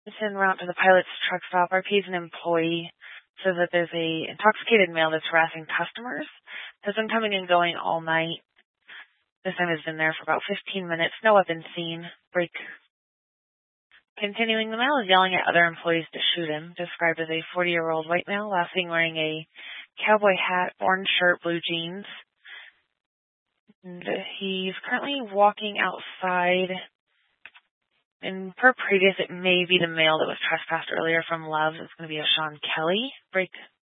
It's en route to the pilot's truck stop. RP is an employee. Says that there's a intoxicated male that's harassing customers. Has been coming and going all night. This time has been there for about 15 minutes. No weapon seen. Break. Continuing, the male is yelling at other employees to shoot him. Described as a 40-year-old white male, last seen wearing a cowboy hat, orange shirt, blue jeans. And he's currently walking outside. And per previous, it may be the male that was trespassed earlier from Love. It's going to be a Sean Kelly. Break.